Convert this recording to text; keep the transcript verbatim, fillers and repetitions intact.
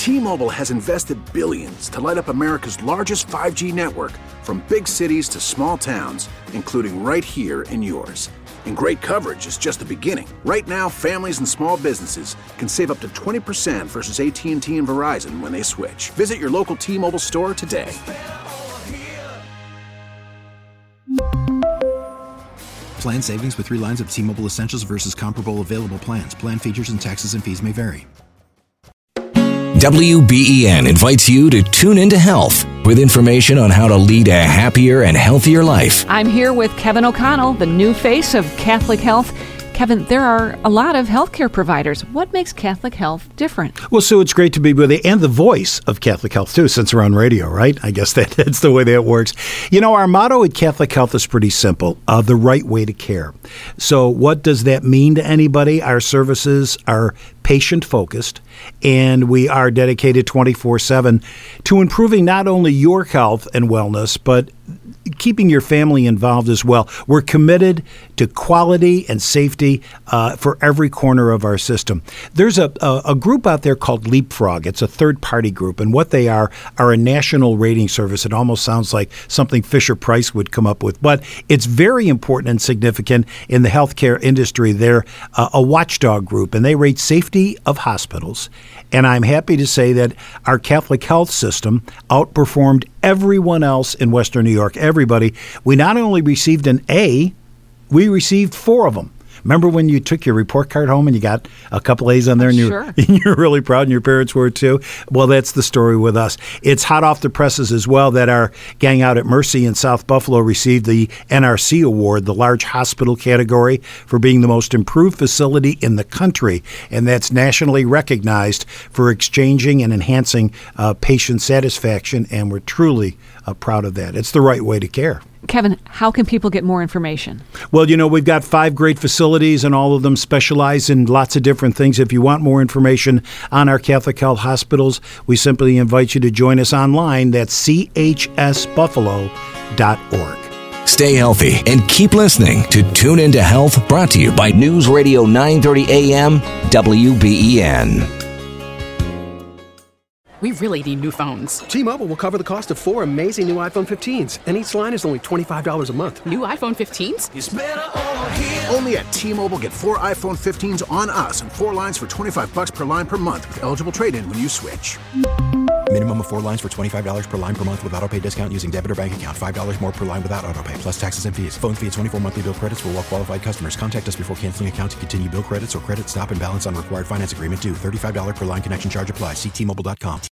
T-Mobile has invested billions to light up America's largest five G network, from big cities to small towns, including right here in yours. And great coverage is just the beginning. Right now, families and small businesses can save up to twenty percent versus A T and T and Verizon when they switch. Visit your local T-Mobile store today. Plan savings with three lines of T-Mobile Essentials versus comparable available plans. Plan features and taxes and fees may vary. W B E N invites you to tune into health with information on how to lead a happier and healthier life. I'm here with Kevin O'Connell, the new face of Catholic Health. Kevin, there are a lot of healthcare providers. What makes Catholic Health different? Well, Sue, it's great to be with you, and the voice of Catholic Health, too, since we're on radio, right? I guess that, that's the way that works. You know, our motto at Catholic Health is pretty simple, uh, the right way to care. So what does that mean to anybody? Our services are patient-focused, and we are dedicated twenty-four seven to improving not only your health and wellness, but keeping your family involved as well. We're committed to quality and safety uh, for every corner of our system. There's a, a, a group out there called Leapfrog. It's a third-party group, and what they are are a national rating service. It almost sounds like something Fisher-Price would come up with, but it's very important and significant in the healthcare industry. They're uh, a watchdog group, and they rate safety of hospitals. And I'm happy to say that our Catholic Health system outperformed everyone else in Western New York. Everybody. We not only received an A, we received four of them. Remember when you took your report card home and you got a couple A's on there and, sure. you're, and you're really proud and your parents were too? Well, that's the story with us. It's hot off the presses as well that our gang out at Mercy in South Buffalo received the N R C Award, the large hospital category, for being the most improved facility in the country. And that's nationally recognized for exchanging and enhancing uh, patient satisfaction. And we're truly uh, proud of that. It's the right way to care. Kevin, how can people get more information? Well, you know, we've got five great facilities, and all of them specialize in lots of different things. If you want more information on our Catholic Health hospitals, we simply invite you to join us online. That's C H S buffalo dot org. Stay healthy and keep listening to Tune Into Health, brought to you by News Radio nine thirty A M W B E N. We really need new phones. T-Mobile will cover the cost of four amazing new iPhone fifteens, and each line is only twenty-five dollars a month. New iPhone fifteens? It's better over here. Only at T-Mobile, get four iPhone fifteens on us and four lines for twenty-five bucks per line per month with eligible trade-in when you switch. Minimum of four lines for twenty-five dollars per line per month with autopay discount using debit or bank account. five dollars more per line without autopay, plus taxes and fees. Phone fee at twenty-four monthly bill credits for well-qualified customers. Contact us before canceling account to continue bill credits or credit stop and balance on required finance agreement due. thirty-five dollars per line connection charge applies. See T Mobile dot com.